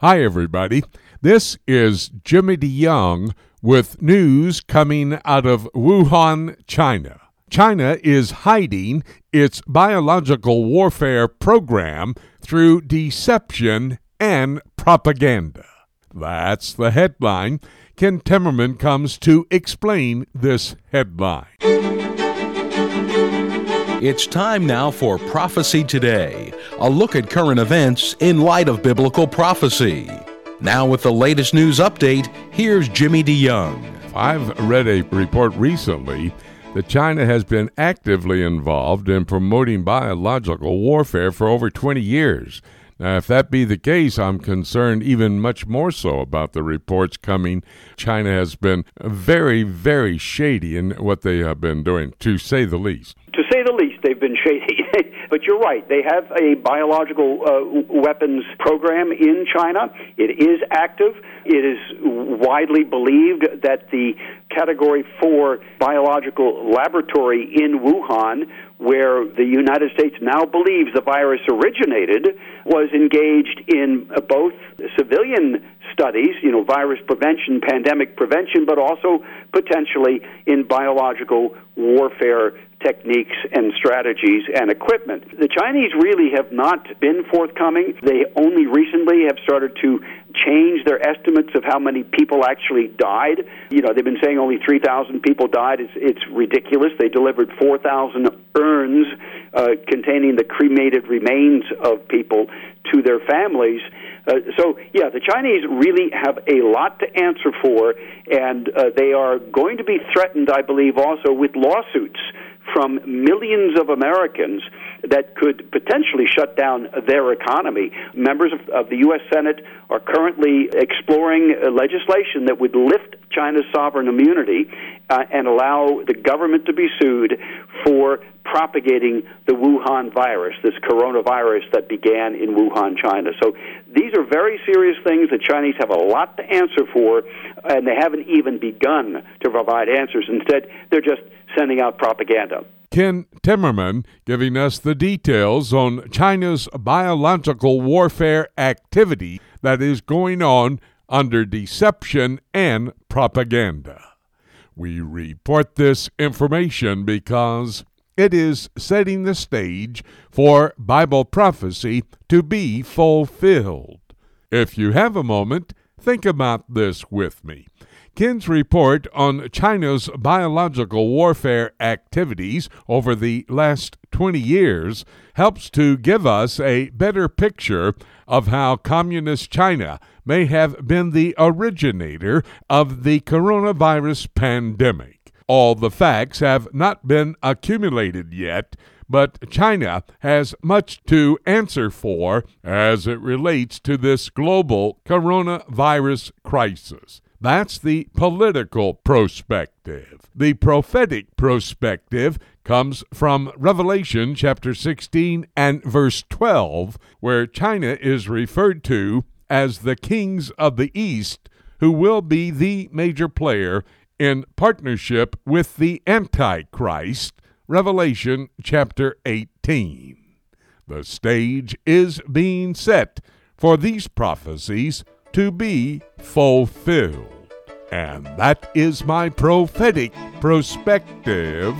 Hi, everybody. This is Jimmy DeYoung with news coming out of Wuhan, China. China is hiding its biological warfare program through deception and propaganda. That's the headline. Ken Timmerman comes to explain this headline. It's time now for Prophecy Today, a look at current events in light of biblical prophecy. Now with the latest news update, here's Jimmy DeYoung. I've read a report recently that China has been actively involved in promoting biological warfare for over 20 years. Now, if that be the case, I'm concerned even much more so about the reports coming. China has been very, very shady in what they have been doing, to say the least. To say the least, they've been shady. But you're right. They have a biological weapons program in China. It is active. It is widely believed that the Category 4 biological laboratory in Wuhan, where the United States now believes the virus originated, was engaged in both civilian studies, virus prevention, pandemic prevention, but also potentially in biological warfare techniques and strategies and equipment. The Chinese really have not been forthcoming. They only recently have started to change their estimates of how many people actually died. They've been saying only 3,000 people died. It's ridiculous. They delivered 4,000 urns containing the cremated remains of people to their families. The Chinese really have a lot to answer for, and they are going to be threatened, I believe, also with lawsuits from millions of Americans that could potentially shut down their economy. Members of the U.S. Senate are currently exploring legislation that would lift China's sovereign immunity and allow the government to be sued for propagating the Wuhan virus, this coronavirus that began in Wuhan, China. So these are very serious things. The Chinese have a lot to answer for, and they haven't even begun to provide answers. Instead, they're just sending out propaganda. Ken Timmerman giving us the details on China's biological warfare activity that is going on under deception and propaganda. We report this information because it is setting the stage for Bible prophecy to be fulfilled. If you have a moment, think about this with me. Ken's report on China's biological warfare activities over the last 20 years helps to give us a better picture of how Communist China may have been the originator of the coronavirus pandemic. All the facts have not been accumulated yet, but China has much to answer for as it relates to this global coronavirus crisis. That's the political perspective. The prophetic perspective comes from Revelation chapter 16 and verse 12, where China is referred to as the kings of the East, who will be the major player in partnership with the Antichrist, Revelation chapter 18. The stage is being set for these prophecies to be fulfilled. And that is my prophetic perspective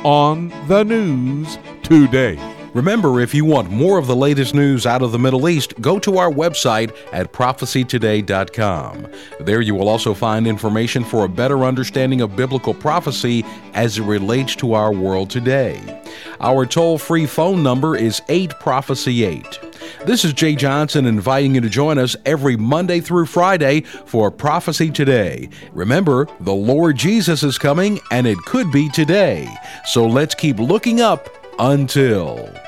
on the news today. Remember, if you want more of the latest news out of the Middle East, go to our website at prophecytoday.com. There you will also find information for a better understanding of biblical prophecy as it relates to our world today. Our toll-free phone number is 8-PROPHECY-8. This is Jay Johnson inviting you to join us every Monday through Friday for Prophecy Today. Remember, the Lord Jesus is coming, and it could be today. So let's keep looking up until...